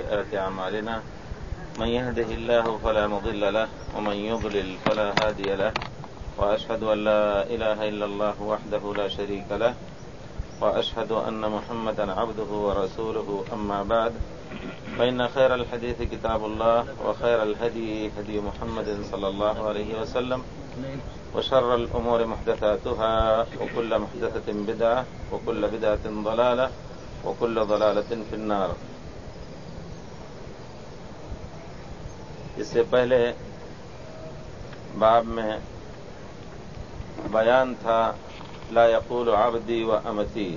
وسيئات أعمالنا من يهده الله فلا مضل له ومن يضلل فلا هادي له وأشهد أن لا إله إلا الله وحده لا شريك له وأشهد أن محمدا عبده ورسوله أما بعد فإن خير الحديث كتاب الله وخير الهدي هدي محمد صلى الله عليه وسلم وشر الأمور محدثاتها وكل محدثة بدعة وكل بدعة ضلالة وكل ضلالة في النار. اس سے پہلے باب میں بیان تھا لا يقول عبدی و امتی.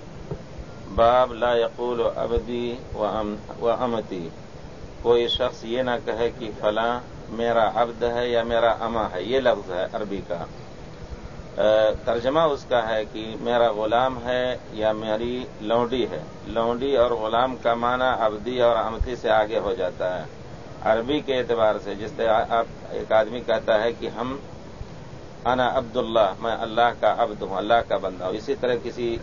باب لا يقول عبدی و امتی. کوئی شخص یہ نہ کہے کہ فلاں میرا عبد ہے یا میرا اما ہے. یہ لفظ ہے عربی کا. ترجمہ اس کا ہے کہ میرا غلام ہے یا میری لونڈی ہے. لونڈی اور غلام کا معنی عبدی اور امتی سے آگے ہو جاتا ہے عربی کے اعتبار سے. جس سے آپ ایک آدمی کہتا ہے کہ ہم انا عبداللہ، میں اللہ کا عبد ہوں، اللہ کا بندہ ہوں. اسی طرح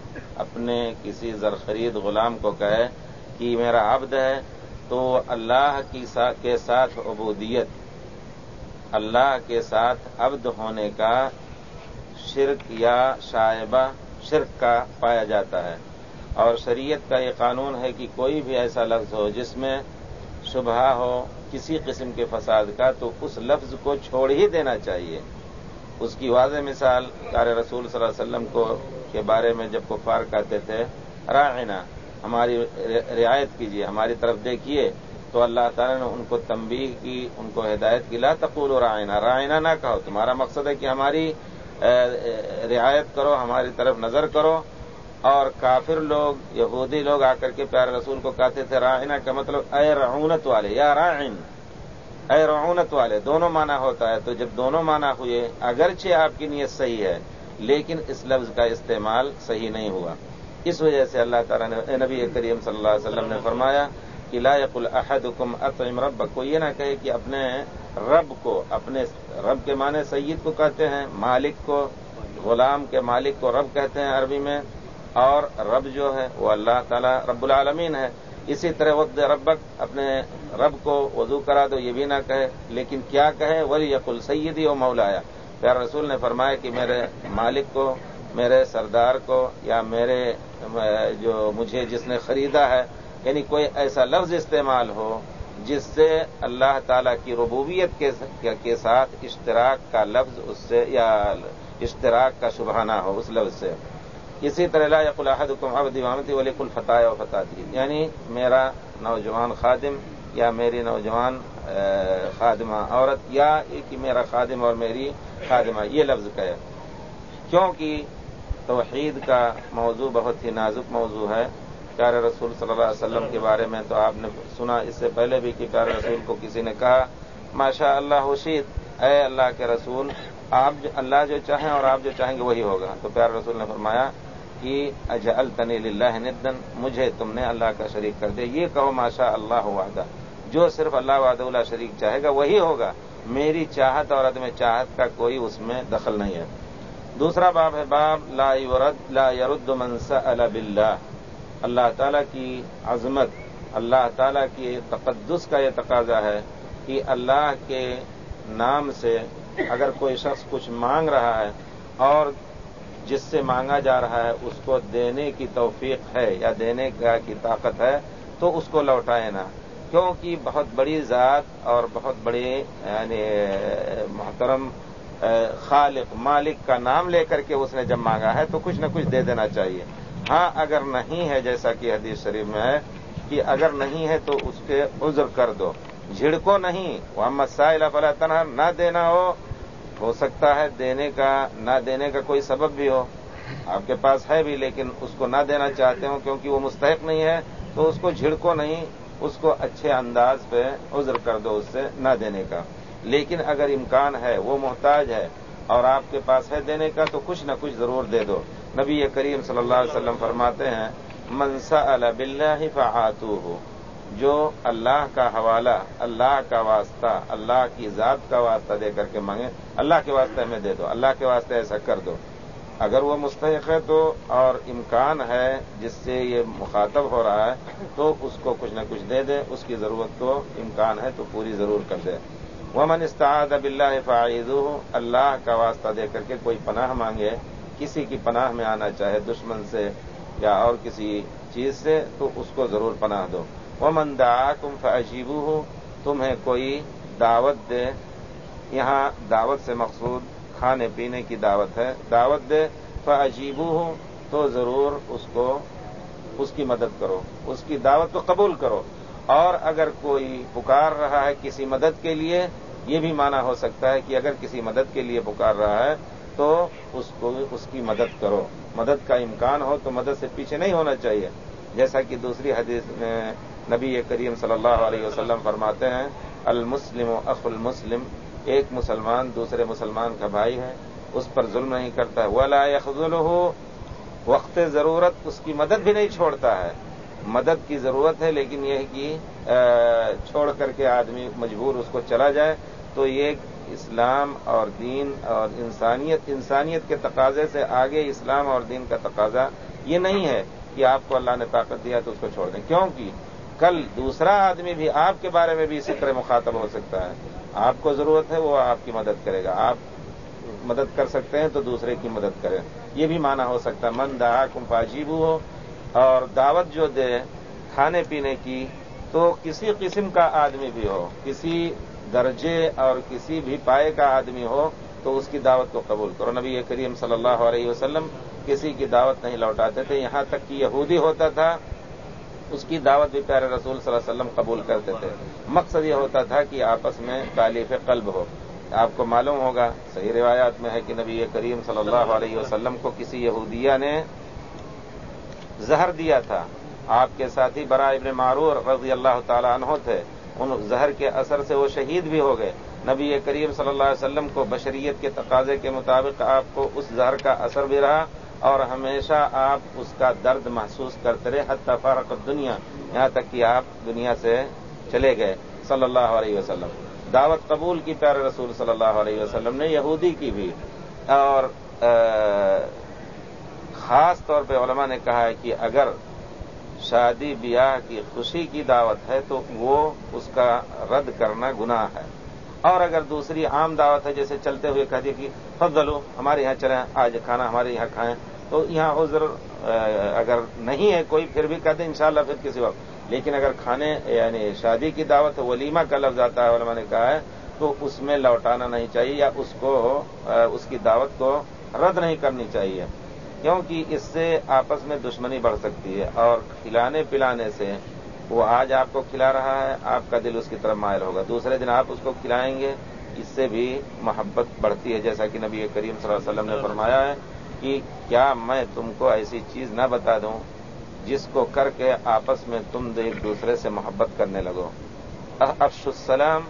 کسی زرخرید غلام کو کہے کہ میرا عبد ہے تو اللہ کے ساتھ عبودیت، اللہ کے ساتھ عبد ہونے کا شرک یا شائبہ شرک کا پایا جاتا ہے. اور شریعت کا یہ قانون ہے کہ کوئی بھی ایسا لفظ ہو جس میں شبہ ہو کسی قسم کے فساد کا تو اس لفظ کو چھوڑ ہی دینا چاہیے. اس کی واضح مثال پیارے رسول صلی اللہ علیہ وسلم کے بارے میں جب کفار کہتے تھے راعنا، ہماری رعایت کیجیے، ہماری طرف دیکھیے، تو اللہ تعالیٰ نے ان کو تنبیہ کی، ان کو ہدایت کی. لا تقولوا راعنا، راعنا نہ کہو. تمہارا مقصد ہے کہ ہماری رعایت کرو، ہماری طرف نظر کرو. اور کافر لوگ، یہودی لوگ آ کر کے پیارے رسول کو کہتے تھے راعنا کا مطلب اے رعونت والے یا راعن، اے رعونت والے. دونوں معنی ہوتا ہے. تو جب دونوں معنی ہوئے، اگرچہ آپ کی نیت صحیح ہے لیکن اس لفظ کا استعمال صحیح نہیں ہوا. اس وجہ سے اللہ تعالیٰ نے نبی کریم صلی اللہ علیہ وسلم نے فرمایا کہ لا یقل احدکم اطعم ربک. کو یہ نہ کہے کہ اپنے رب کو، اپنے رب کے معنی سید کو کہتے ہیں، مالک کو، غلام کے مالک کو رب کہتے ہیں عربی میں. اور رب جو ہے وہ اللہ تعالیٰ رب العالمین ہے. اسی طرح وقت ربک، اپنے رب کو وضو کرا دو، یہ بھی نہ کہے. لیکن کیا کہے؟ ولیقل سیدی و مولایا. پیارے رسول نے فرمایا کہ میرے مالک کو، میرے سردار کو، یا میرے جو مجھے جس نے خریدا ہے. یعنی کوئی ایسا لفظ استعمال ہو جس سے اللہ تعالیٰ کی ربوبیت کے ساتھ اشتراک کا لفظ اس سے یا اشتراک کا شبہ نہ ہو اس لفظ سے. اسی طرح لا یقل احدکم عبدی و امتی ولیقل فتایا و فتاتی. یعنی میرا نوجوان خادم یا میری نوجوان خادمہ عورت، یا کہ میرا خادم اور میری خادمہ، یہ لفظ کہے. کیونکہ توحید کا موضوع بہت ہی نازک موضوع ہے. پیارے رسول صلی اللہ علیہ وسلم کے بارے میں تو آپ نے سنا اس سے پہلے بھی کہ پیارے رسول کو کسی نے کہا ماشاء اللہ حشید، اے اللہ کے رسول، آپ اللہ جو چاہیں اور آپ جو چاہیں گے وہی ہوگا. تو پیارے رسول نے فرمایا کہ اجعلتنی للہ ندا، مجھے تم نے اللہ کا شریک کر دیا. یہ کہو ماشاء اللہ وحدہ، جو صرف اللہ وحدہ لا شریک چاہے گا وہی ہوگا. میری چاہت اور عدم چاہت کا کوئی اس میں دخل نہیں ہے. دوسرا باب ہے باب لا يرد من سأل باللہ. اللہ تعالیٰ کی عظمت، اللہ تعالیٰ کی تقدس کا یہ تقاضا ہے کہ اللہ کے نام سے اگر کوئی شخص کچھ مانگ رہا ہے اور جس سے مانگا جا رہا ہے اس کو دینے کی توفیق ہے یا دینے کی طاقت ہے تو اس کو لوٹائے نہ. کیونکہ بہت بڑی ذات اور بہت بڑی یعنی محترم خالق مالک کا نام لے کر کے اس نے جب مانگا ہے تو کچھ نہ کچھ دے دینا چاہیے. ہاں اگر نہیں ہے، جیسا کہ حدیث شریف میں ہے کہ اگر نہیں ہے تو اس کے عذر کر دو، جھڑکو نہیں. محمد السائل فلا تنہر، نہ دینا ہو سکتا ہے دینے کا، نہ دینے کا کوئی سبب بھی ہو، آپ کے پاس ہے بھی لیکن اس کو نہ دینا چاہتے ہو کیونکہ وہ مستحق نہیں ہے، تو اس کو جھڑکو نہیں، اس کو اچھے انداز پہ عذر کر دو اس سے نہ دینے کا. لیکن اگر امکان ہے، وہ محتاج ہے اور آپ کے پاس ہے دینے کا تو کچھ نہ کچھ ضرور دے دو. نبی کریم صلی اللہ علیہ وسلم فرماتے ہیں من سأل باللہ فآتوہ، جو اللہ کا حوالہ، اللہ کا واسطہ، اللہ کی ذات کا واسطہ دے کر کے مانگے، اللہ کے واسطے ہمیں دے دو، اللہ کے واسطے ایسا کر دو. اگر وہ مستحق ہے تو اور امکان ہے جس سے یہ مخاطب ہو رہا ہے تو اس کو کچھ نہ کچھ دے دے، اس کی ضرورت کو امکان ہے تو پوری ضرور کر دے۔ ومن استعاذ باللہ فاعیذوہ، اللہ کا واسطہ دے کر کے کوئی پناہ مانگے، کسی کی پناہ میں آنا چاہے دشمن سے یا اور کسی چیز سے تو اس کو ضرور پناہ دو۔ ومن دعاکم فاجیبوہ، تمہیں کوئی دعوت دے، یہاں دعوت سے مقصود کھانے پینے کی دعوت ہے، دعوت دے فاجیبوہ تو ضرور اس کی مدد کرو، اس کی دعوت کو قبول کرو۔ اور اگر کوئی پکار رہا ہے کسی مدد کے لیے، یہ بھی معنی ہو سکتا ہے کہ اگر کسی مدد کے لیے پکار رہا ہے تو اس کی مدد کرو، مدد کا امکان ہو تو مدد سے پیچھے نہیں ہونا چاہیے، جیسا کہ دوسری حدیث میں نبی کریم صلی اللہ علیہ وسلم فرماتے ہیں المسلم اخو المسلم، ایک مسلمان دوسرے مسلمان کا بھائی ہے، اس پر ظلم نہیں کرتا ہے، ولا یخذلہ، وقت ضرورت اس کی مدد بھی نہیں چھوڑتا ہے، مدد کی ضرورت ہے لیکن یہ ہے کہ چھوڑ کر کے آدمی مجبور اس کو چلا جائے، تو یہ اسلام اور دین اور انسانیت کے تقاضے سے آگے اسلام اور دین کا تقاضا یہ نہیں ہے کہ آپ کو اللہ نے طاقت دیا تو اس کو چھوڑ دیں، کیونکہ کل دوسرا آدمی بھی آپ کے بارے میں بھی اسی طرح مخاطب ہو سکتا ہے، آپ کو ضرورت ہے وہ آپ کی مدد کرے گا، آپ مدد کر سکتے ہیں تو دوسرے کی مدد کریں، یہ بھی معنی ہو سکتا ہے من دعاکم فاجیبوہ، اور دعوت جو دے کھانے پینے کی تو کسی قسم کا آدمی بھی ہو، کسی درجے اور کسی بھی پائے کا آدمی ہو تو اس کی دعوت کو قبول کرو۔ نبی کریم صلی اللہ علیہ وسلم کسی کی دعوت نہیں لوٹاتے تھے، یہاں تک کہ یہودی ہوتا تھا اس کی دعوت بھی پیارے رسول صلی اللہ علیہ وسلم قبول کرتے تھے، مقصد یہ ہوتا تھا کہ آپس میں تالیف قلب ہو۔ آپ کو معلوم ہوگا صحیح روایات میں ہے کہ نبی کریم صلی اللہ علیہ وسلم کو کسی یہودیہ نے زہر دیا تھا، آپ کے ساتھی برا ابن معرور رضی اللہ تعالی عنہ تھے، ان زہر کے اثر سے وہ شہید بھی ہو گئے۔ نبی کریم صلی اللہ علیہ وسلم کو بشریت کے تقاضے کے مطابق آپ کو اس زہر کا اثر بھی رہا اور ہمیشہ آپ اس کا درد محسوس کرتے رہے حتی فارق الدنیا، یہاں تک کہ آپ دنیا سے چلے گئے صلی اللہ علیہ وسلم۔ دعوت قبول کی پیارے رسول صلی اللہ علیہ وسلم نے یہودی کی بھی، اور خاص طور پہ علماء نے کہا ہے کہ اگر شادی بیاہ کی خوشی کی دعوت ہے تو وہ اس کا رد کرنا گناہ ہے، اور اگر دوسری عام دعوت ہے جیسے چلتے ہوئے کہہ دیا کہ فضلو ہمارے یہاں چلیں، آج کھانا ہمارے یہاں کھائیں، تو یہاں عذر اگر نہیں ہے کوئی پھر بھی کہتے ہیں انشاءاللہ پھر کسی وقت، لیکن اگر کھانے یعنی شادی کی دعوت ولیمہ کا لفظ آتا ہے علماء نے کہا ہے تو اس میں لوٹانا نہیں چاہیے یا اس کی دعوت کو رد نہیں کرنی چاہیے، کیونکہ اس سے آپس میں دشمنی بڑھ سکتی ہے، اور کھلانے پلانے سے وہ آج آپ کو کھلا رہا ہے آپ کا دل اس کی طرف مائل ہوگا، دوسرے دن آپ اس کو کھلائیں گے، اس سے بھی محبت بڑھتی ہے، جیسا کہ نبی کریم صلی اللہ علیہ وسلم نے فرمایا ہے کہ کیا میں تم کو ایسی چیز نہ بتا دوں جس کو کر کے آپس میں تم ایک دوسرے سے محبت کرنے لگو۔ افشوا السلام،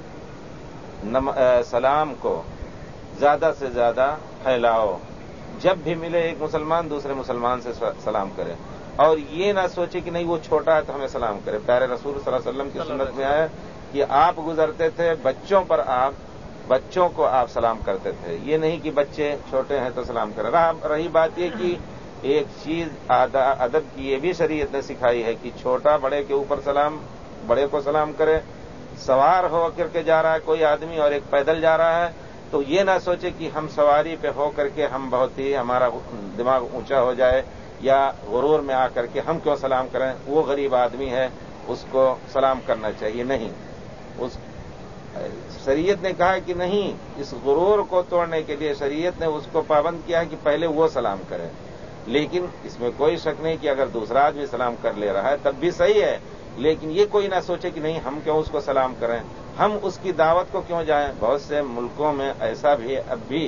سلام کو زیادہ سے زیادہ پھیلاؤ، جب بھی ملے ایک مسلمان دوسرے مسلمان سے سلام کرے، اور یہ نہ سوچے کہ نہیں وہ چھوٹا ہے تو ہمیں سلام کرے۔ پیارے رسول صلی اللہ علیہ وسلم کی سنت میں آیا کہ آپ گزرتے تھے بچوں کو آپ سلام کرتے تھے، یہ نہیں کہ بچے چھوٹے ہیں تو سلام کریں۔ رہی بات یہ کہ ایک چیز ادب کی یہ بھی شریعت نے سکھائی ہے کہ چھوٹا بڑے کے اوپر بڑے کو سلام کرے، سوار ہو کر کے جا رہا ہے کوئی آدمی اور ایک پیدل جا رہا ہے تو یہ نہ سوچے کہ ہم سواری پہ ہو کر کے ہم بہت ہی ہمارا دماغ اونچا ہو جائے یا غرور میں آ کر کے ہم کیوں سلام کریں، وہ غریب آدمی ہے اس کو سلام کرنا چاہیے، نہیں، شریعت نے کہا کہ نہیں، اس غرور کو توڑنے کے لیے شریعت نے اس کو پابند کیا کہ پہلے وہ سلام کرے، لیکن اس میں کوئی شک نہیں کہ اگر دوسرا آدمی سلام کر لے رہا ہے تب بھی صحیح ہے، لیکن یہ کوئی نہ سوچے کہ نہیں ہم کیوں اس کو سلام کریں، ہم اس کی دعوت کو کیوں جائیں۔ بہت سے ملکوں میں ایسا بھی اب بھی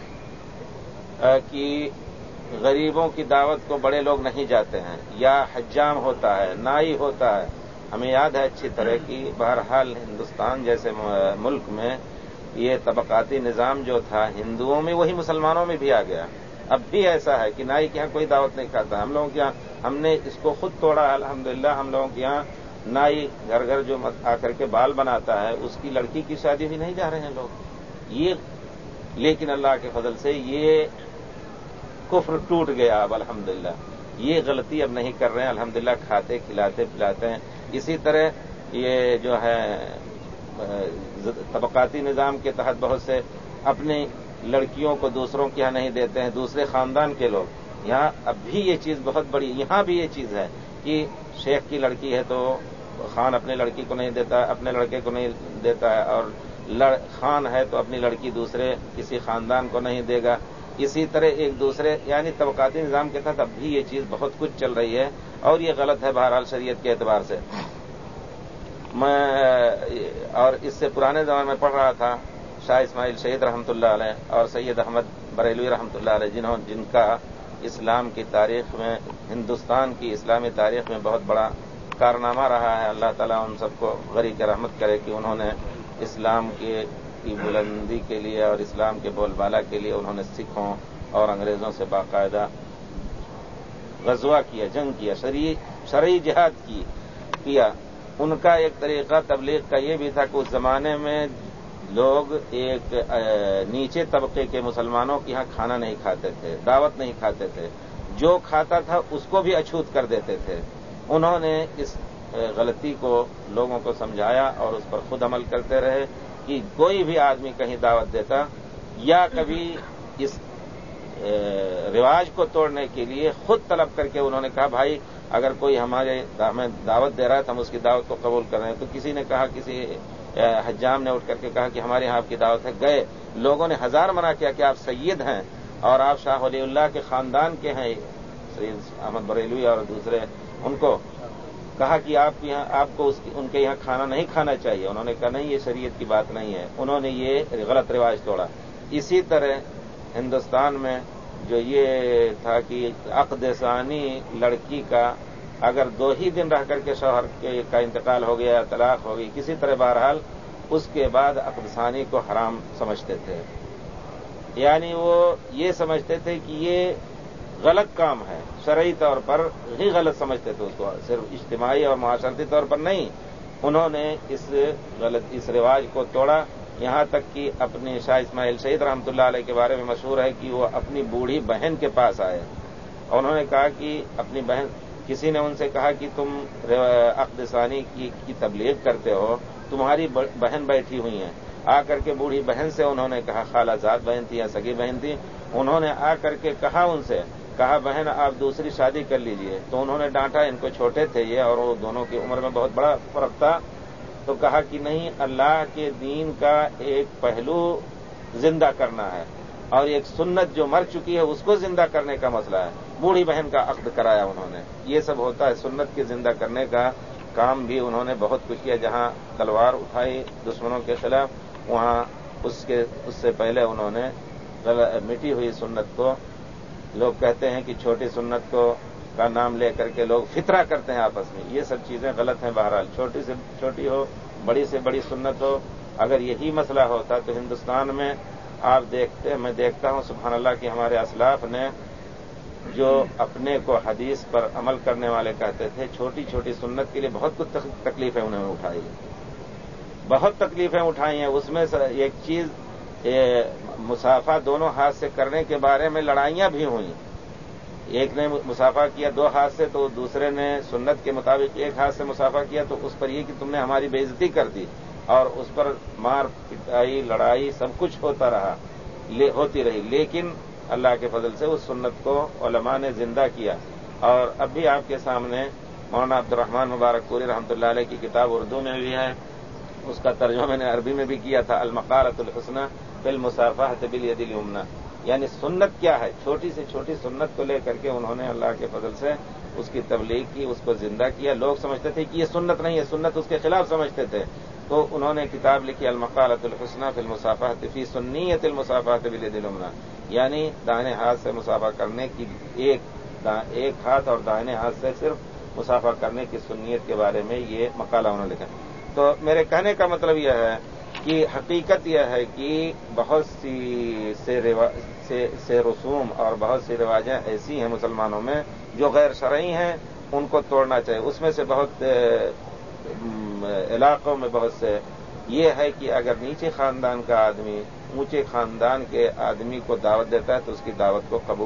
کہ غریبوں کی دعوت کو بڑے لوگ نہیں جاتے ہیں، یا حجام ہوتا ہے، نائی ہوتا ہے، ہمیں یاد ہے اچھی طرح کی، بہرحال ہندوستان جیسے ملک میں یہ طبقاتی نظام جو تھا ہندوؤں میں وہی مسلمانوں میں بھی آ گیا، اب بھی ایسا ہے کہ نائی کے یہاں کوئی دعوت نہیں کھاتا، ہم لوگوں کے یہاں ہم نے اس کو خود توڑا، الحمدللہ ہم لوگوں کے یہاں نائی گھر گھر جو آ کر کے بال بناتا ہے اس کی لڑکی کی شادی بھی نہیں جا رہے ہیں لوگ، یہ لیکن اللہ کے فضل سے یہ کفر ٹوٹ گیا اب الحمدللہ، یہ غلطی اب نہیں کر رہے ہیں الحمدللہ، کھاتے کھلاتے پلاتے ہیں۔ اسی طرح یہ جو ہے طبقاتی نظام کے تحت بہت سے اپنی لڑکیوں کو دوسروں کے یہاں نہیں دیتے ہیں، دوسرے خاندان کے لوگ یہاں، اب بھی یہ چیز بہت بڑی، یہاں بھی یہ چیز ہے کہ شیخ کی لڑکی ہے تو خان اپنے لڑکی کو نہیں دیتا، اپنے لڑکے کو نہیں دیتا ہے، اور خان ہے تو اپنی لڑکی دوسرے کسی خاندان کو نہیں دے گا۔ اسی طرح ایک دوسرے یعنی طبقاتی نظام کے تحت اب بھی یہ چیز بہت کچھ چل رہی ہے، اور یہ غلط ہے بہرحال شریعت کے اعتبار سے۔ میں اور اس سے پرانے زمانے میں پڑھ رہا تھا شاہ اسماعیل شہید رحمۃ اللہ علیہ اور سید احمد بریلوی رحمۃ اللہ علیہ، جن کا اسلام کی تاریخ میں، ہندوستان کی اسلامی تاریخ میں بہت بڑا کارنامہ رہا ہے۔ اللہ تعالیٰ ان سب کو غریق رحمت کرے کہ انہوں نے اسلام کی بلندی کے لیے اور اسلام کے بول بالا کے لیے انہوں نے سکھوں اور انگریزوں سے باقاعدہ غزوہ کیا، جنگ کیا، شرعی جہاد کیا۔ ان کا ایک طریقہ تبلیغ کا یہ بھی تھا کہ اس زمانے میں لوگ ایک نیچے طبقے کے مسلمانوں کے یہاں کھانا نہیں کھاتے تھے، دعوت نہیں کھاتے تھے، جو کھاتا تھا اس کو بھی اچھوت کر دیتے تھے۔ انہوں نے اس غلطی کو لوگوں کو سمجھایا اور اس پر خود عمل کرتے رہے کہ کوئی بھی آدمی کہیں دعوت دیتا یا کبھی اس رواج کو توڑنے کے لیے خود طلب کر کے انہوں نے کہا بھائی اگر کوئی ہمیں دعوت دے رہا ہے تو ہم اس کی دعوت کو قبول کر رہے ہیں۔ تو کسی نے کہا، کسی حجام نے اٹھ کر کے کہا کہ ہمارے یہاں آپ کی دعوت ہے، گئے، لوگوں نے ہزار منع کیا کہ آپ سید ہیں اور آپ شاہ ولی اللہ کے خاندان کے ہیں، سید احمد بریلوی اور دوسرے، ان کو کہا کہ آپ کو ان کے یہاں کھانا نہیں کھانا چاہیے۔ انہوں نے کہا نہیں، یہ شریعت کی بات نہیں ہے، انہوں نے یہ غلط رواج توڑا۔ اسی طرح ہندوستان میں جو یہ تھا کہ عقد ثانی لڑکی کا اگر 2 ہی دن رہ کر کے شوہر کا انتقال ہو گیا، طلاق ہو گئی، کسی طرح بہرحال اس کے بعد عقد ثانی کو حرام سمجھتے تھے، یعنی وہ یہ سمجھتے تھے کہ یہ غلط کام ہے، شرعی طور پر ہی غلط سمجھتے تھے اس کو، صرف اجتماعی اور معاشرتی طور پر نہیں۔ انہوں نے اس رواج کو توڑا، یہاں تک کہ اپنی شاہ اسماعیل شہید رحمۃ اللہ علیہ کے بارے میں مشہور ہے کہ وہ اپنی بوڑھی بہن کے پاس آئے اور انہوں نے کہا کہ اپنی بہن، کسی نے ان سے کہا کہ تم عقد ثانی کی تبلیغ کرتے ہو، تمہاری بہن بیٹھی ہوئی ہیں۔ آ کر کے بوڑھی بہن سے انہوں نے کہا، خالہ زاد بہن تھی یا سگی بہن تھی، انہوں نے آ کر کے کہا ان سے، کہا بہن آپ دوسری شادی کر لیجئے۔ تو انہوں نے ڈانٹا، ان کو چھوٹے تھے یہ اور وہ دونوں کی عمر میں بہت بڑا فرق تھا، تو کہا کہ نہیں، اللہ کے دین کا ایک پہلو زندہ کرنا ہے اور ایک سنت جو مر چکی ہے اس کو زندہ کرنے کا مسئلہ ہے۔ بوڑھی بہن کا عقد کرایا انہوں نے۔ یہ سب ہوتا ہے، سنت کے زندہ کرنے کا کام بھی انہوں نے بہت کچھ کیا۔ جہاں تلوار اٹھائی دشمنوں کے خلاف، وہاں اس سے پہلے انہوں نے مٹی ہوئی سنت کو، لوگ کہتے ہیں کہ چھوٹی سنت کا نام لے کر کے لوگ فترہ کرتے ہیں آپس میں، یہ سب چیزیں غلط ہیں۔ بہرحال چھوٹی سے چھوٹی ہو، بڑی سے بڑی سنت ہو، اگر یہی مسئلہ ہوتا تو ہندوستان میں میں دیکھتا ہوں سبحان اللہ کہ ہمارے اسلاف نے جو اپنے کو حدیث پر عمل کرنے والے کہتے تھے، چھوٹی چھوٹی سنت کے لیے بہت کچھ تکلیفیں انہوں نے اٹھائی، بہت تکلیفیں اٹھائی ہیں۔ اس میں ایک چیز مسافہ دونوں ہاتھ سے کرنے کے بارے میں لڑائیاں بھی ہوئیں۔ ایک نے مسافہ کیا 2 ہاتھ سے تو دوسرے نے سنت کے مطابق 1 ہاتھ سے مسافہ کیا، تو اس پر یہ کہ تم نے ہماری بے عزتی کر دی، اور اس پر مار پٹائی لڑائی سب کچھ ہوتی رہی، لیکن اللہ کے فضل سے اس سنت کو علماء نے زندہ کیا۔ اور اب بھی آپ کے سامنے مولانا عبد الرحمن مبارک پوری رحمۃ اللہ علیہ کی کتاب اردو میں بھی ہے، اس کا ترجمہ میں نے عربی میں بھی کیا تھا، المقالۃ الحسنى فی المصافحۃ بالید الیمنی، یعنی سنت کیا ہے، چھوٹی سے چھوٹی سنت کو لے کر کے انہوں نے اللہ کے فضل سے اس کی تبلیغ کی، اس کو زندہ کیا۔ لوگ سمجھتے تھے کہ یہ سنت نہیں ہے، سنت اس کے خلاف سمجھتے تھے، تو انہوں نے کتاب لکھی المقالۃ الحسنى فی المصافحۃ فی سنیۃ المصافحۃ بالید الیمنی، یعنی دائیں ہاتھ سے مصافحہ کرنے کی، ایک ہاتھ اور دائیں ہاتھ سے صرف مصافحہ کرنے کی سنیت کے بارے میں یہ مقالہ انہوں نے لکھا۔ تو میرے کہنے کا مطلب یہ ہے کہ حقیقت یہ ہے کہ بہت سے رسوم اور بہت سی رواجیں ایسی ہیں مسلمانوں میں جو غیر شرعی ہیں، ان کو توڑنا چاہیے۔ اس میں سے بہت علاقوں میں بہت سے یہ ہے کہ اگر نیچے خاندان کا آدمی اونچے خاندان کے آدمی کو دعوت دیتا ہے تو اس کی دعوت کو قبول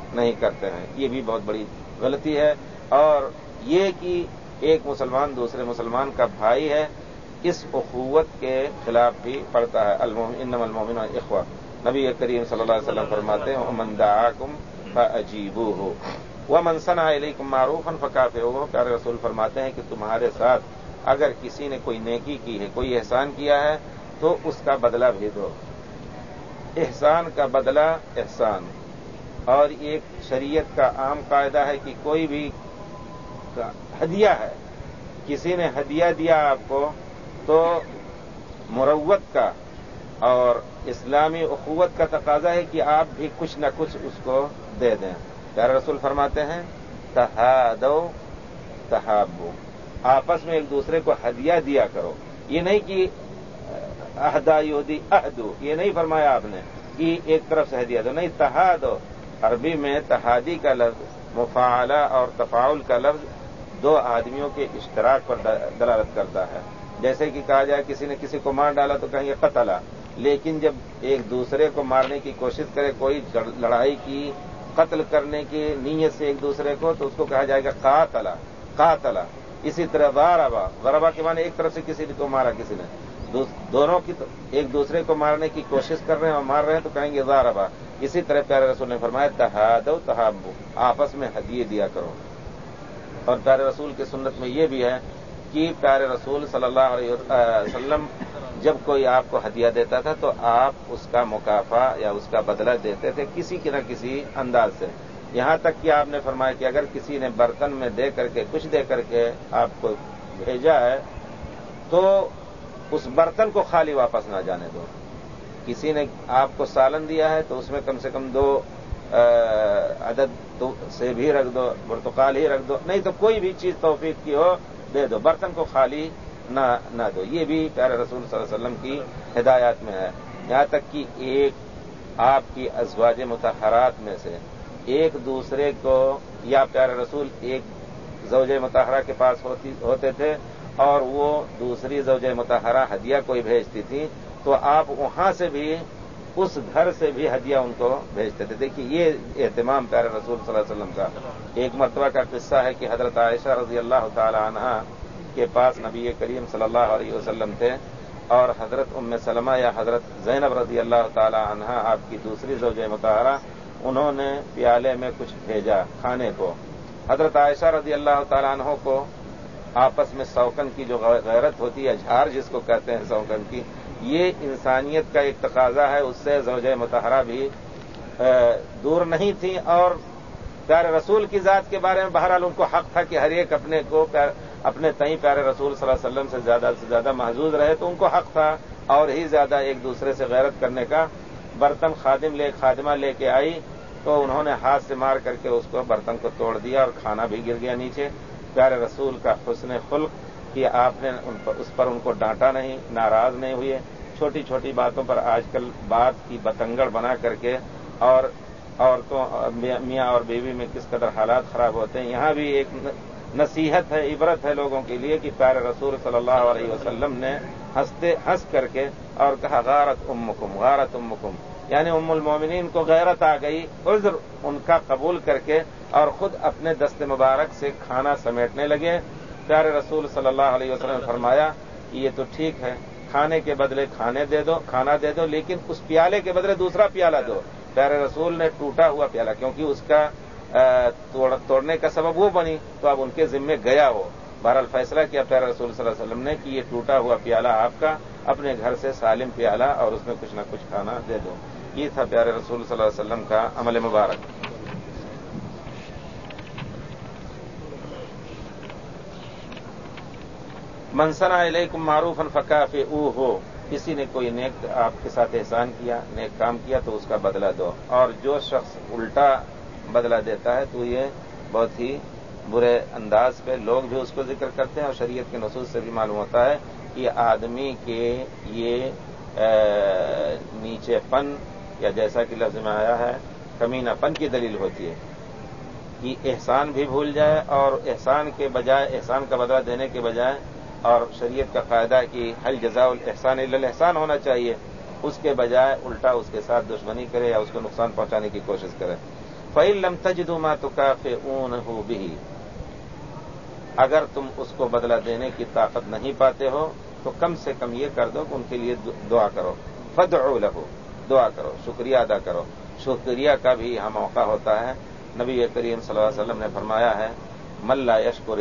نہیں کرتے ہیں، یہ بھی بہت بڑی غلطی ہے۔ اور یہ کہ ایک مسلمان دوسرے مسلمان کا بھائی ہے، اس اخوت کے خلاف بھی پڑتا ہے۔ انما المؤمنون اخوہ، نبی کریم صلی اللہ علیہ وسلم فرماتے ہیں ومن دعاکم فاجیبوہ ومن صنع الیکم معروفا فکافئوہ۔ پیارے رسول فرماتے ہیں کہ تمہارے ساتھ اگر کسی نے کوئی نیکی کی ہے، کوئی احسان کیا ہے تو اس کا بدلہ بھی دو۔ احسان کا بدلہ احسان، اور ایک شریعت کا عام قاعدہ ہے کہ کوئی بھی ہدیہ ہے، کسی نے ہدیہ دیا آپ کو تو مروت کا اور اسلامی اخوت کا تقاضا ہے کہ آپ بھی کچھ نہ کچھ اس کو دے دیں۔ پیارے رسول فرماتے ہیں تہادو تہابو، آپس میں ایک دوسرے کو ہدیہ دیا کرو۔ یہ نہیں کہ اہدا یہودی اہدو، یہ نہیں فرمایا آپ نے کہ ایک طرف سے ہدیہ دو، نہیں، تہادو عربی میں تہادی کا لفظ مفاعلہ اور تفاعل کا لفظ دو آدمیوں کے اشتراک پر دلالت کرتا ہے۔ جیسے کہ کہا جائے کسی نے کسی کو مار ڈالا تو کہیں گے قتلا، لیکن جب ایک دوسرے کو مارنے کی کوشش کرے، کوئی لڑائی کی، قتل کرنے کی نیت سے ایک دوسرے کو، تو اس کو کہا جائے گا قاتلا قاتلا۔ اسی طرح ضربا، ضربا کے معنی ایک طرف سے کسی کو مارا، کسی نے دونوں کی ایک دوسرے کو مارنے کی کوشش کر رہے ہیں اور مار رہے ہیں تو کہیں گے ضربا۔ اسی طرح پیارے رسول نے فرمایا تہادو تہابو، آپس میں ہدیے دیا کرو۔ اور پیارے رسول کی سنت میں یہ بھی ہے کہ پیارے رسول صلی اللہ علیہ وسلم جب کوئی آپ کو ہدیہ دیتا تھا تو آپ اس کا مکافہ یا اس کا بدلہ دیتے تھے کسی نہ کسی انداز سے، یہاں تک کہ آپ نے فرمایا کہ اگر کسی نے برتن میں دے کر کے کچھ دے کر کے آپ کو بھیجا ہے تو اس برتن کو خالی واپس نہ جانے دو۔ کسی نے آپ کو سالن دیا ہے تو اس میں کم سے کم 2 عدد سے بھی رکھ دو، برتقال ہی رکھ دو، نہیں تو کوئی بھی چیز توفیق کی ہو دے دو، برتن کو خالی نہ دو۔ یہ بھی پیارے رسول صلی اللہ علیہ وسلم کی ہدایات میں ہے۔ یہاں تک کہ ایک آپ کی ازواج مطہرات میں سے ایک دوسرے کو، یا پیارے رسول ایک زوجہ مطہرہ کے پاس ہوتے تھے اور وہ دوسری زوجہ مطہرہ ہدیہ کوئی بھیجتی تھی تو آپ وہاں سے بھی، اس گھر سے بھی ہدیہ ان کو بھیجتے تھے۔ دیکھیے یہ اہتمام پیارے رسول صلی اللہ علیہ وسلم کا۔ ایک مرتبہ کا قصہ ہے کہ حضرت عائشہ رضی اللہ تعالی عنہا کے پاس نبی کریم صلی اللہ علیہ وسلم تھے اور حضرت ام سلمہ یا حضرت زینب رضی اللہ تعالی عنہا آپ کی دوسری زوجہ مطہرہ، انہوں نے پیالے میں کچھ بھیجا کھانے کو۔ حضرت عائشہ رضی اللہ تعالی عنہ کو آپس میں سوکن کی جو غیرت ہوتی ہے، جھار جس کو کہتے ہیں سوکن کی، یہ انسانیت کا ایک تقاضا ہے، اس سے زوجہ مطہرہ بھی دور نہیں تھی۔ اور پیارے رسول کی ذات کے بارے میں بہرحال ان کو حق تھا کہ ہر ایک اپنے تئیں پیارے رسول صلی اللہ علیہ وسلم سے زیادہ محظوظ رہے، تو ان کو حق تھا اور ہی زیادہ ایک دوسرے سے غیرت کرنے کا۔ برتن خادمہ لے کے آئی تو انہوں نے ہاتھ سے مار کر کے اس کو برتن کو توڑ دیا اور کھانا بھی گر گیا نیچے۔ پیارے رسول کا حسن خلق کہ آپ نے اس پر ان کو ڈانٹا نہیں، ناراض نہیں ہوئے۔ چھوٹی چھوٹی باتوں پر آج کل بات کی بتنگڑ بنا کر کے اور عورتوں میاں اور بیوی میں کس قدر حالات خراب ہوتے ہیں۔ یہاں بھی ایک نصیحت ہے، عبرت ہے لوگوں کے لیے کہ پیارے رسول صلی اللہ علیہ وسلم نے ہنس کر کے اور کہا غارت امکم، یعنی ام المومنین کو غیرت آ گئی، عذر ان کا قبول کر کے اور خود اپنے دست مبارک سے کھانا سمیٹنے لگے۔ پیارے رسول صلی اللہ علیہ وسلم نے فرمایا کہ یہ تو ٹھیک ہے، کھانے کے بدلے کھانا دے دو، لیکن اس پیالے کے بدلے دوسرا پیالہ دو۔ پیارے رسول نے ٹوٹا ہوا پیالہ، کیونکہ اس کا توڑنے کا سبب وہ بنی تو اب ان کے ذمے گیا وہ۔ بہرحال فیصلہ کیا پیارے رسول صلی اللہ علیہ وسلم نے کہ یہ ٹوٹا ہوا پیالہ آپ کا، اپنے گھر سے سالم پیالہ اور اس میں کچھ نہ کچھ کھانا دے دو۔ یہ تھا پیارے رسول صلی اللہ علیہ وسلم کا عمل مبارک۔ من صنع الیکم معروفا فکافئوہ، کسی نے کوئی نیک آپ کے ساتھ احسان کیا، نیک کام کیا تو اس کا بدلہ دو، اور جو شخص الٹا بدلہ دیتا ہے تو یہ بہت ہی برے انداز پہ لوگ بھی اس کو ذکر کرتے ہیں اور شریعت کے نصوص سے بھی معلوم ہوتا ہے کہ آدمی کے یہ نیچے پن یا جیسا کہ لفظ میں آیا ہے کمینہ پن کی دلیل ہوتی ہے کہ احسان بھی بھول جائے اور احسان کے بجائے، احسان کا بدلہ دینے کے بجائے، اور شریعت کا قاعدہ ہے کہ حل جزاء الاحسان الا الاحسان ہونا چاہیے، اس کے بجائے الٹا اس کے ساتھ دشمنی کرے یا اس کو نقصان پہنچانے کی کوشش کرے۔ فَإِن لَّمْ تَجِدُوا مَا تُكَافِئُونَهُ بِهِ، اگر تم اس کو بدلہ دینے کی طاقت نہیں پاتے ہو تو کم سے کم یہ کر دو کہ ان کے لیے دعا کرو، فَادْعُوا لَهُ، دعا کرو، شکریہ ادا کرو۔ شکریہ کا بھی یہاں موقع ہوتا ہے۔ نبی کریم صلی اللہ علیہ وسلم نے فرمایا ہے من لا یشکر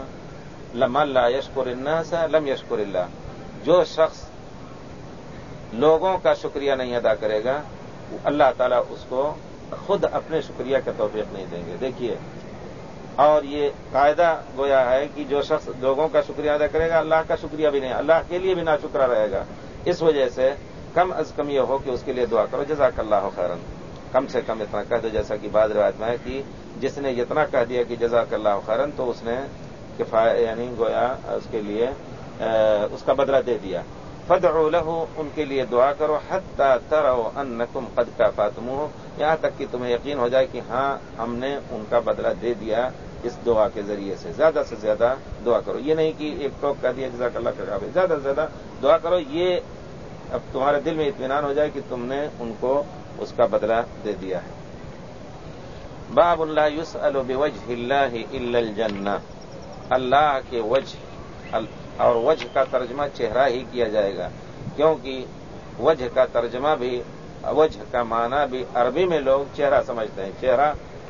الناس لم یشکر اللہ، جو شخص لوگوں کا شکریہ نہیں ادا کرے گا اللہ تعالیٰ اس کو خود اپنے شکریہ کا توفیق نہیں دیں گے۔ دیکھیے، اور یہ قاعدہ گویا ہے کہ جو شخص لوگوں کا شکریہ ادا کرے گا اللہ کا شکریہ بھی نہیں، اللہ کے لیے بھی ناشکرا رہے گا۔ اس وجہ سے کم از کم یہ ہو کہ اس کے لیے دعا کرو، جزاک اللہ خیرن، کم سے کم اتنا کہہ دو، جیسا کہ بعض روایت میں ہے کہ جس نے اتنا کہہ دیا کہ جزاک اللہ خیرن تو اس نے کفایہ یعنی گویا اس کے لیے اس کا بدلہ دے دیا۔ فادعوا له، ان کے لیے دعا کرو، حتی تروا انکم قد کافاتموہ، یہاں تک کہ تمہیں یقین ہو جائے کہ ہاں ہم نے ان کا بدلہ دے دیا اس دعا کے ذریعے سے۔ زیادہ سے زیادہ دعا کرو، یہ نہیں کہ ایک ٹوک کہہ دیا جزاک اللہ کا، زیادہ سے زیادہ دعا کرو، یہ اب تمہارے دل میں اطمینان ہو جائے کہ تم نے ان کو اس کا بدلہ دے دیا ہے۔ باب لا يسأل بوجه الله الا الجنہ، اللہ کے وجہ، اور وجہ کا ترجمہ چہرہ ہی کیا جائے گا، کیونکہ وجہ کا ترجمہ بھی، وجہ کا معنی بھی عربی میں لوگ چہرہ سمجھتے ہیں۔ چہرہ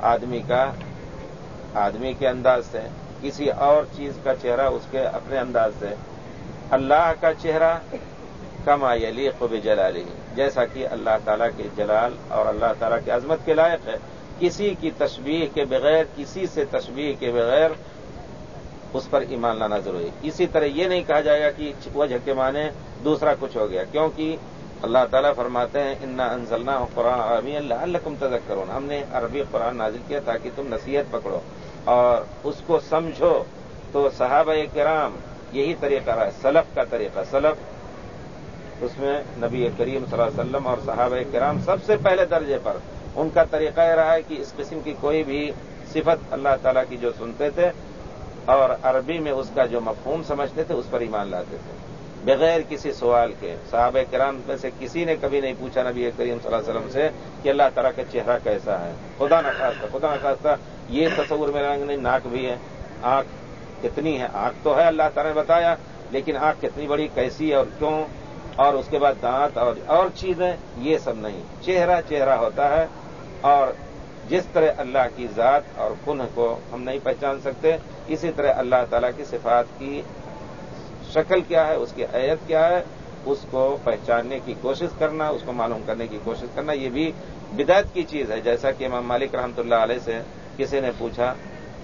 آدمی کے انداز سے، کسی اور چیز کا چہرہ اس کے اپنے انداز سے۔ اللہ کا چہرہ کما یلیق بجلالہ، جیسا کہ اللہ تعالیٰ کے جلال اور اللہ تعالیٰ کی عظمت کے لائق ہے، کسی کی تشبیہ کے بغیر، کسی سے تشبیہ کے بغیر اس پر ایمان لانا ضروری۔ اسی طرح یہ نہیں کہا جائے گا کہ وجہ کے معنی دوسرا کچھ ہو گیا، کیونکہ اللہ تعالیٰ فرماتے ہیں انا انزلناہ قرآن عربیا لعلکم تذکرون، ہم نے عربی قرآن نازل کیا تاکہ تم نصیحت پکڑو اور اس کو سمجھو۔ تو صحابہ کرام یہی طریقہ رہا، سلف کا طریقہ، سلف اس میں نبی کریم صلی اللہ علیہ وسلم اور صحابہ کرام سب سے پہلے درجے پر ان کا طریقہ یہ رہا ہے کہ اس قسم کی کوئی بھی صفت اللہ تعالیٰ کی جو سنتے تھے اور عربی میں اس کا جو مفہوم سمجھتے تھے اس پر ایمان لاتے تھے بغیر کسی سوال کے۔ صحابہ کرام میں سے کسی نے کبھی نہیں پوچھا نبی کریم صلی اللہ علیہ وسلم سے کہ اللہ تعالیٰ کا چہرہ کیسا ہے، خدا نخواستہ یہ تصور میں رنگ نہیں، ناک بھی ہے، آنکھ کتنی ہے، آنکھ تو ہے اللہ تعالیٰ نے بتایا، لیکن آنکھ کتنی بڑی، کیسی ہے اور کیوں، اور اس کے بعد دانت اور چیزیں، یہ سب نہیں، چہرہ ہوتا ہے۔ اور جس طرح اللہ کی ذات اور کنہ کو ہم نہیں پہچان سکتے، اسی طرح اللہ تعالیٰ کی صفات کی شکل کیا ہے، اس کی ایت کیا ہے، اس کو پہچاننے کی کوشش کرنا، اس کو معلوم کرنے کی کوشش کرنا، یہ بھی بدعت کی چیز ہے۔ جیسا کہ امام مالک رحمۃ اللہ علیہ سے کسی نے پوچھا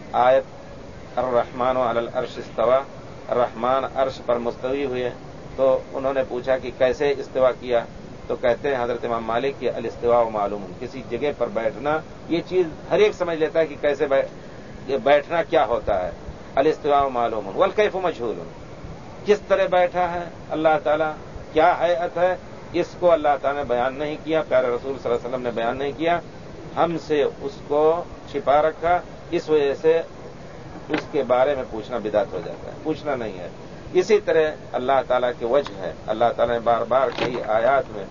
آیت الرحمن علی العرش استوى، الرحمن عرش پر مستوی ہوئے، تو انہوں نے پوچھا کہ کیسے استوا کیا، تو کہتے ہیں حضرت امام مالک کہ الاستواء معلوم، کسی جگہ پر بیٹھنا یہ چیز ہر ایک سمجھ لیتا ہے کہ کیسے بیٹھنا کیا ہوتا ہے، الاستواء معلوم والکیف مجہول، کس طرح بیٹھا ہے اللہ تعالیٰ، کیا ہیئت ہے، اس کو اللہ تعالیٰ نے بیان نہیں کیا، پیارے رسول صلی اللہ علیہ وسلم نے بیان نہیں کیا، ہم سے اس کو چھپا رکھا، اس وجہ سے اس کے بارے میں پوچھنا بدعت ہو جاتا ہے، پوچھنا نہیں ہے۔ اسی طرح اللہ تعالیٰ کی وجہ ہے، اللہ تعالیٰ نے بار بار کئی آیات میں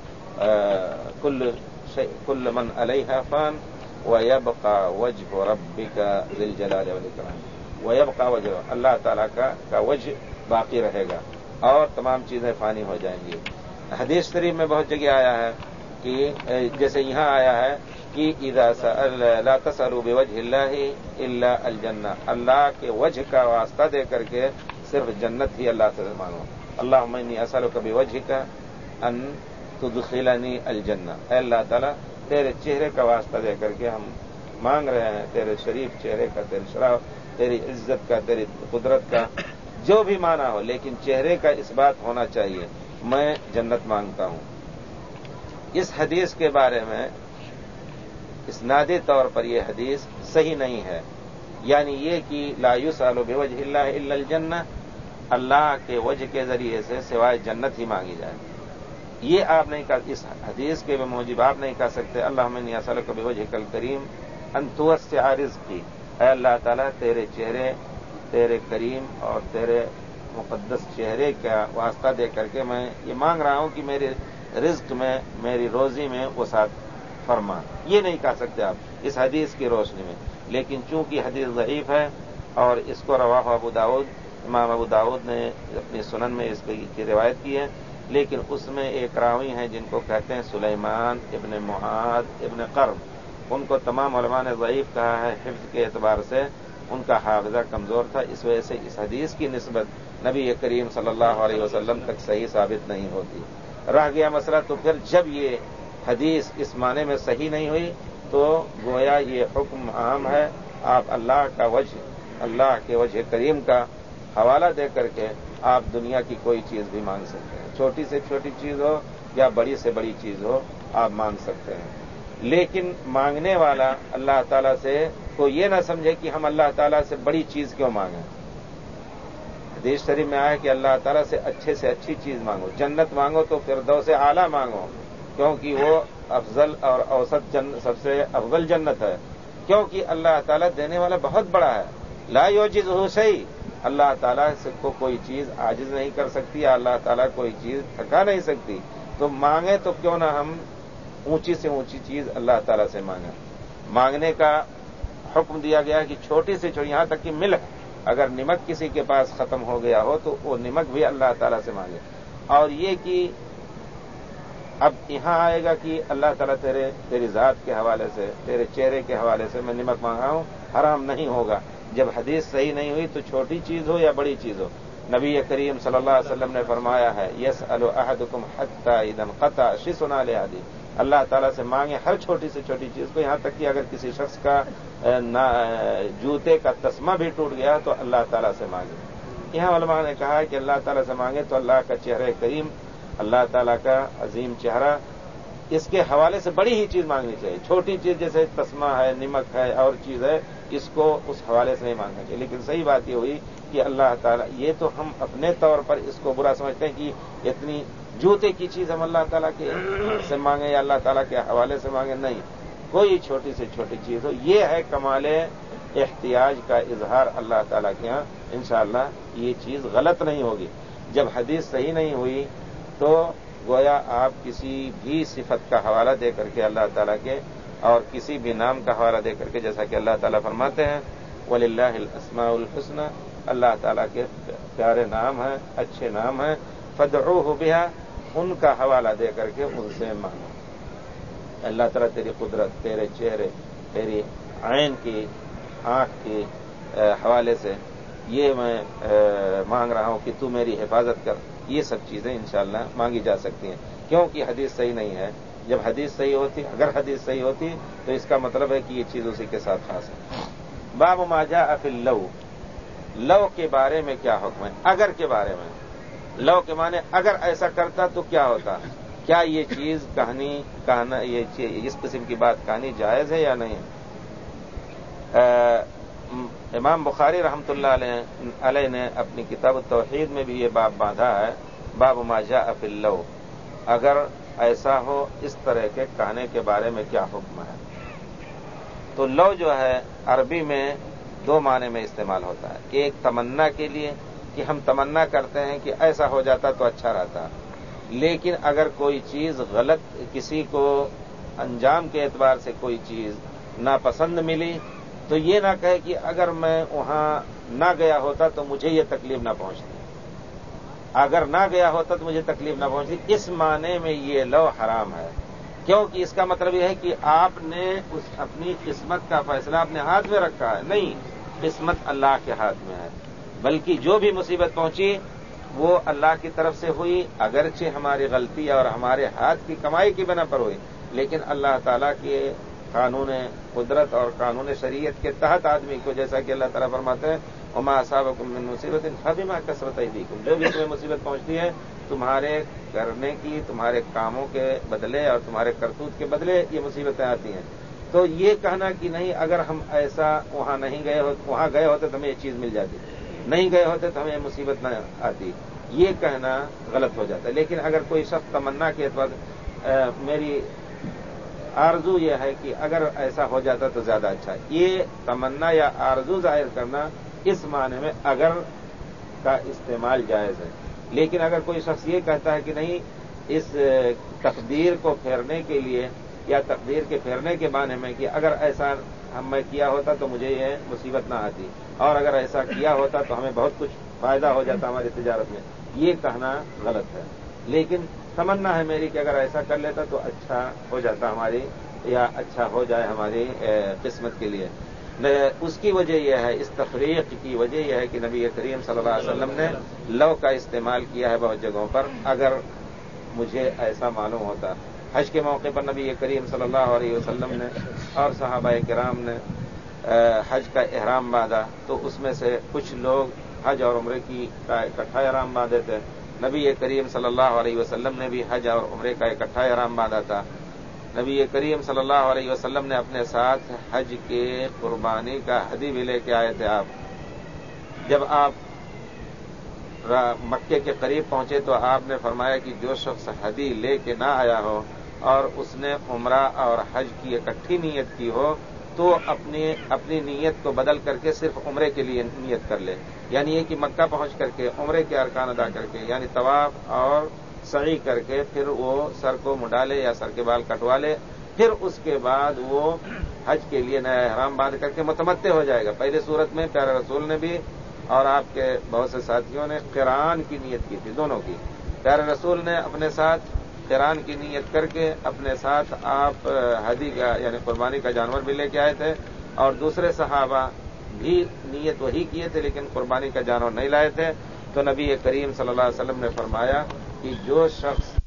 کل من علیہا فان ویبقى وجہ ربک ذی الجلال والاکرام، ویبقى وجہ، اللہ تعالیٰ کا وجہ باقی رہے گا اور تمام چیزیں فانی ہو جائیں گی۔ حدیث شریف میں بہت جگہ آیا ہے کہ جیسے یہاں آیا ہے کہ اذا لا تسألوا بوجہ اللہ الا الجنہ، اللہ کے وجہ کا واسطہ دے کر کے صرف جنت ہی اللہ سے مانگو۔ اللہم انی اسألک بوجہک ان تدخلنی الجنہ، اے اللہ تعالیٰ تیرے چہرے کا واسطہ دے کر کے ہم مانگ رہے ہیں، تیرے شریف چہرے کا، تیرے شرف، تیری عزت کا، تیری قدرت کا، جو بھی معنی ہو، لیکن چہرے کا اس بات ہونا چاہیے، میں جنت مانگتا ہوں۔ اس حدیث کے بارے میں اسنادی طور پر یہ حدیث صحیح نہیں ہے، یعنی یہ کہ لا یسأل بوجہ اللہ الا الجنہ، اللہ کے وجہ کے ذریعے سے سوائے جنت ہی مانگی جائے، یہ آپ نہیں کہا، اس حدیث کے موجب آپ نہیں کہہ سکتے اللہم انی اسألک بوجہک الکریم ان توسع رزقی، اے اللہ تعالیٰ تیرے چہرے، تیرے کریم اور تیرے مقدس چہرے کا واسطہ دے کر کے میں یہ مانگ رہا ہوں کہ میرے رزق میں، میری روزی میں وسعت فرما، یہ نہیں کہہ سکتے آپ اس حدیث کی روشنی میں. لیکن چونکہ حدیث ضعیف ہے اور اس کو رواہ ابو داؤد، امام ابو داؤد نے اپنی سنن میں اس کی روایت کی ہے، لیکن اس میں ایک راوی ہیں جن کو کہتے ہیں سلیمان ابن معاذ ابن قرن، ان کو تمام علماء نے ضعیف کہا ہے. حفظ کے اعتبار سے ان کا حافظہ کمزور تھا، اس وجہ سے اس حدیث کی نسبت نبی کریم صلی اللہ علیہ وسلم تک صحیح ثابت نہیں ہوتی. رہ گیا مسئلہ، تو پھر جب یہ حدیث اس معنی میں صحیح نہیں ہوئی تو گویا یہ حکم عام ہے. آپ اللہ کے وجہ کریم کا حوالہ دے کر کے آپ دنیا کی کوئی چیز بھی مانگ سکتے ہیں، چھوٹی سے چھوٹی چیز ہو یا بڑی سے بڑی چیز ہو آپ مانگ سکتے ہیں. لیکن مانگنے والا اللہ تعالیٰ سے کو یہ نہ سمجھے کہ ہم اللہ تعالیٰ سے بڑی چیز کیوں مانگیں. حدیث شریف میں آیا کہ اللہ تعالیٰ سے اچھی چیز مانگو، جنت مانگو تو فردوس اعلیٰ مانگو، کیونکہ وہ افضل اور اوسط سب سے افضل جنت ہے. کیونکہ اللہ تعالیٰ دینے والا بہت بڑا ہے. لا یعجزہ شیء، اللہ تعالیٰ کو کوئی چیز عاجز نہیں کر سکتی، اللہ تعالیٰ کوئی چیز تھکا نہیں سکتی. تو مانگے تو کیوں نہ ہم اونچی سے اونچی چیز اللہ تعالیٰ سے مانگیں. مانگنے کا حکم دیا گیا کہ چھوٹی سے چھوٹی، یہاں تک کہ ملک، اگر نمک کسی کے پاس ختم ہو گیا ہو تو وہ نمک بھی اللہ تعالیٰ سے مانگے. اور یہ کہ اب یہاں آئے گا کہ اللہ تعالیٰ تیری ذات کے حوالے سے، تیرے چہرے کے حوالے سے میں نمک مانگا ہوں، حرام نہیں ہوگا. جب حدیث صحیح نہیں ہوئی تو چھوٹی چیز ہو یا بڑی چیز ہو، نبی کریم صلی اللہ علیہ وسلم نے فرمایا ہے یسأل احدکم حتی اذا انقطع شسن لأحدہ، اللہ تعالیٰ سے مانگے ہر چھوٹی سے چھوٹی چیز کو، یہاں تک کہ اگر کسی شخص کا جوتے کا تسمہ بھی ٹوٹ گیا تو اللہ تعالیٰ سے مانگے. یہاں علماء نے کہا کہ اللہ تعالیٰ سے مانگے تو اللہ کا چہرہ کریم، اللہ تعالیٰ کا عظیم چہرہ، اس کے حوالے سے بڑی ہی چیز مانگنی چاہیے. چھوٹی چیز جیسے تسمہ ہے، نمک ہے اور چیز ہے، اس کو اس حوالے سے نہیں مانگنا چاہیے. لیکن صحیح بات یہ ہوئی کہ اللہ تعالیٰ، یہ تو ہم اپنے طور پر اس کو برا سمجھتے ہیں کہ اتنی جوتے کی چیز ہم اللہ تعالیٰ کے سے مانگیں یا اللہ تعالیٰ کے حوالے سے مانگیں. نہیں، کوئی چھوٹی سے چھوٹی چیز ہو، یہ ہے کمال احتیاج کا اظہار اللہ تعالیٰ کے یہاں. انشاءاللہ یہ چیز غلط نہیں ہوگی. جب حدیث صحیح نہیں ہوئی تو گویا آپ کسی بھی صفت کا حوالہ دے کر کے اللہ تعالیٰ کے، اور کسی بھی نام کا حوالہ دے کر کے، جیسا کہ اللہ تعالیٰ فرماتے ہیں وَلِلَّهِ الْأَسْمَاءُ الْحُسْنَى، اللہ تعالیٰ کے پیارے نام ہیں، اچھے نام ہیں، فَادْعُوهُ بِهَا، ان کا حوالہ دے کر کے ان سے مانگو. اللہ تعالیٰ تیری قدرت، تیرے چہرے، تیری عین کی، آنکھ کی حوالے سے یہ میں مانگ رہا ہوں کہ تو میری حفاظت کر. یہ سب چیزیں انشاءاللہ مانگی جا سکتی ہیں، کیونکہ حدیث صحیح نہیں ہے. جب حدیث صحیح ہوتی، اگر حدیث صحیح ہوتی تو اس کا مطلب ہے کہ یہ چیز اسی کے ساتھ خاص ہے. باب ما جاء فی اللو، لو کے بارے میں کیا حکم ہے. اگر کے بارے میں، لو کے معنی اگر ایسا کرتا تو کیا ہوتا، کیا یہ چیز کہنا یہ اس قسم کی بات کہانی جائز ہے یا نہیں. امام بخاری رحمۃ اللہ علیہ نے اپنی کتاب التوحید میں بھی یہ باب باندھا ہے، باب ما جاء فی اللو، اگر ایسا ہو اس طرح کے کہنے کے بارے میں کیا حکم ہے. تو لو جو ہے عربی میں دو معنی میں استعمال ہوتا ہے. ایک تمنا کے لیے کہ ہم تمنا کرتے ہیں کہ ایسا ہو جاتا تو اچھا رہتا، لیکن اگر کوئی چیز غلط، کسی کو انجام کے اعتبار سے کوئی چیز ناپسند ملی تو یہ نہ کہے کہ اگر میں وہاں نہ گیا ہوتا تو مجھے یہ تکلیف نہ پہنچتی، اگر نہ گیا ہوتا تو مجھے تکلیف نہ پہنچتی. اس معنی میں یہ لو حرام ہے، کیونکہ اس کا مطلب یہ ہے کہ آپ نے اپنی قسمت کا فیصلہ اپنے ہاتھ میں رکھا ہے. نہیں، قسمت اللہ کے ہاتھ میں ہے، بلکہ جو بھی مصیبت پہنچی وہ اللہ کی طرف سے ہوئی، اگرچہ ہماری غلطی اور ہمارے ہاتھ کی کمائی کی بنا پر ہوئی، لیکن اللہ تعالیٰ کے قانون قدرت اور قانون شریعت کے تحت آدمی کو، جیسا کہ اللہ تعالیٰ فرماتے ہیں وما اصابکم من مصیبت فبما کسبت ایدیکم، جو بھی تمہیں مصیبت پہنچتی ہے تمہارے کرنے کی، تمہارے کاموں کے بدلے اور تمہارے کرتوت کے بدلے یہ مصیبتیں آتی ہیں. تو یہ کہنا کہ نہیں اگر ہم ایسا وہاں نہیں گئے وہاں گئے ہوتے تو ہمیں یہ چیز مل جاتی، نہیں گئے ہوتے تو ہمیں مصیبت نہ آتی، یہ کہنا غلط ہو جاتا ہے. لیکن اگر کوئی شخص تمنا کے اعتبار میری آرزو یہ ہے کہ اگر ایسا ہو جاتا تو زیادہ اچھا ہے، یہ تمنا یا آرزو ظاہر کرنا اس معنی میں اگر کا استعمال جائز ہے. لیکن اگر کوئی شخص یہ کہتا ہے کہ نہیں، اس تقدیر کو پھیرنے کے لیے یا تقدیر کے پھیرنے کے بہانے میں کہ اگر ایسا میں کیا ہوتا تو مجھے یہ مصیبت نہ آتی، اور اگر ایسا کیا ہوتا تو ہمیں بہت کچھ فائدہ ہو جاتا ہماری تجارت میں، یہ کہنا غلط ہے۔ لیکن تمنا ہے میری کہ اگر ایسا کر لیتا تو اچھا ہو جاتا ہماری، یا اچھا ہو جائے ہماری قسمت کے لیے۔ اس کی وجہ یہ ہے، اس تفریق کی وجہ یہ ہے کہ نبی کریم صلی اللہ علیہ وسلم نے لو کا استعمال کیا ہے بہت جگہوں پر۔ اگر مجھے ایسا معلوم ہوتا، حج کے موقع پر نبی کریم صلی اللہ علیہ وسلم نے اور صحابہ کرام نے حج کا احرام باندھا، تو اس میں سے کچھ لوگ حج اور عمرے کا اکٹھا احرام باندھے تھے۔ نبی کریم صلی اللہ علیہ وسلم نے بھی حج اور عمرے کا اکٹھا احرام باندھا تھا۔ نبی کریم صلی اللہ علیہ وسلم نے اپنے ساتھ حج کے قربانی کا ہدی بھی لے کے آئے تھے۔ آپ جب آپ مکے کے قریب پہنچے تو آپ نے فرمایا کہ جو شخص ہدی لے کے نہ آیا ہو اور اس نے عمرہ اور حج کی اکٹھی نیت کی ہو تو اپنی نیت کو بدل کر کے صرف عمرے کے لیے نیت کر لے، یعنی یہ کہ مکہ پہنچ کر کے عمرے کے ارکان ادا کر کے، یعنی طواف اور سعی کر کے پھر وہ سر کو منڈا لے یا سر کے بال کٹوا لے، پھر اس کے بعد وہ حج کے لیے نیا احرام باندھ کر کے متمتع ہو جائے گا۔ پہلے صورت میں پیارے رسول نے بھی اور آپ کے بہت سے ساتھیوں نے قران کی نیت کی تھی، دونوں کی۔ پیارے رسول نے اپنے ساتھ قران کی نیت کر کے اپنے ساتھ آپ ہدی کا یعنی قربانی کا جانور بھی لے کے آئے تھے، اور دوسرے صحابہ بھی نیت وہی کیے تھے لیکن قربانی کا جانور نہیں لائے تھے۔ تو نبی کریم صلی اللہ علیہ وسلم نے فرمایا کہ جو شخص